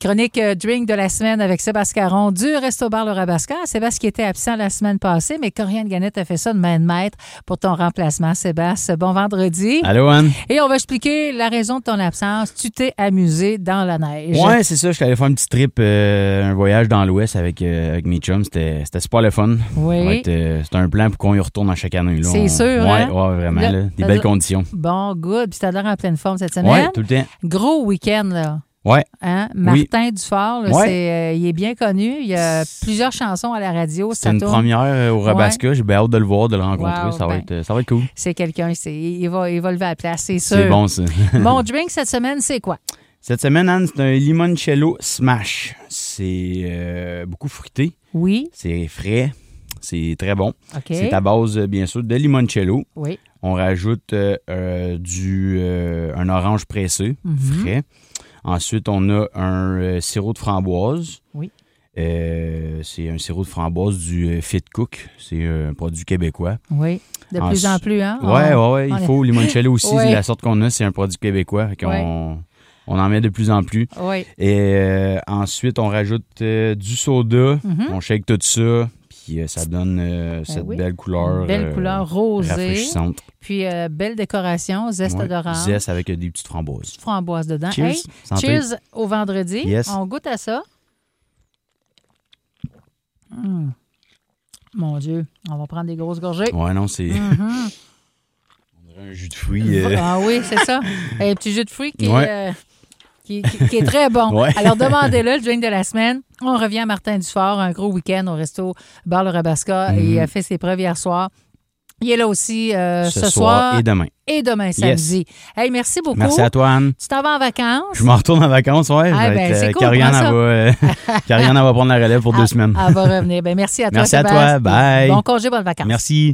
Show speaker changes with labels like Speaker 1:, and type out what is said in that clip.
Speaker 1: Chronique drink de la semaine avec Sébastien Caron du Resto-Bar Le Rabasca. Sébastien qui était absent la semaine passée, mais Corianne Gannett a fait ça de main de maître pour ton remplacement, Sébastien. Bon vendredi.
Speaker 2: Allô, Anne.
Speaker 1: Et on va expliquer la raison de ton absence. Tu t'es amusé dans la neige.
Speaker 2: Ouais, c'est ça. Je suis allé faire un petit trip, un voyage dans l'Ouest avec mes chums. C'était super le fun.
Speaker 1: Oui.
Speaker 2: C'est un plan pour qu'on y retourne à chaque année. Là.
Speaker 1: C'est sûr, hein?
Speaker 2: Ouais, vraiment. Là, des belles conditions.
Speaker 1: Bon, good. Puis t'as l'air en pleine forme cette semaine.
Speaker 2: Ouais, tout le temps.
Speaker 1: Gros week-end, là.
Speaker 2: Ouais.
Speaker 1: Hein? Martin Dufort, là, il est bien connu. Il y a plusieurs chansons à la radio.
Speaker 2: C'est une première au Rabasca. J'ai bien hâte de le voir, de le rencontrer.
Speaker 1: Wow,
Speaker 2: ça va être cool.
Speaker 1: C'est quelqu'un, il va lever la place, c'est sûr.
Speaker 2: C'est bon, ça.
Speaker 1: Mon drink cette semaine, c'est quoi?
Speaker 2: Cette semaine, Anne, c'est un limoncello smash. C'est beaucoup fruité.
Speaker 1: Oui.
Speaker 2: C'est frais. C'est très bon.
Speaker 1: Okay.
Speaker 2: C'est à base, bien sûr, de limoncello.
Speaker 1: Oui.
Speaker 2: On rajoute un orange pressé, frais. Ensuite, on a un sirop de framboise.
Speaker 1: Oui.
Speaker 2: C'est un sirop de framboise du Fit Cook. C'est un produit québécois.
Speaker 1: Oui. De plus en plus, hein?
Speaker 2: Oui. Il faut. Limoncello aussi, la sorte qu'on a, c'est un produit québécois. On en met de plus en plus.
Speaker 1: Oui.
Speaker 2: Et ensuite, on rajoute du soda. On shake tout ça. Puis ça donne cette belle couleur.
Speaker 1: Belle couleur rosée.
Speaker 2: Rafraîchissante.
Speaker 1: Puis belle décoration, zeste d'orange.
Speaker 2: Zeste avec des petites framboises.
Speaker 1: Petites framboises dedans.
Speaker 2: Cheers.
Speaker 1: Hey, cheers au vendredi.
Speaker 2: Yes.
Speaker 1: On goûte à ça. Mon Dieu, on va prendre des grosses gorgées.
Speaker 2: Ouais, non, c'est... On dirait un jus de fruits.
Speaker 1: Ah oui, c'est ça. Un petit jus de fruits qui est très bon.
Speaker 2: Ouais.
Speaker 1: Alors, demandez-le, le drink de la semaine. On revient à Martin Dufort, un gros week-end au resto Bar Le Rabasca. Il a fait ses preuves hier soir. Il est là aussi ce soir.
Speaker 2: Et demain.
Speaker 1: Et demain, samedi.
Speaker 2: Yes.
Speaker 1: Hey, merci beaucoup.
Speaker 2: Merci à toi, Anne.
Speaker 1: Tu t'en vas en vacances?
Speaker 2: Je m'en retourne en vacances, ouais.
Speaker 1: C'est cool,
Speaker 2: Carianne va prendre la relève pour 2 semaines.
Speaker 1: Elle va revenir. Merci à toi,
Speaker 2: Merci à toi. Bye.
Speaker 1: Bon congé, bonnes vacances.
Speaker 2: Merci.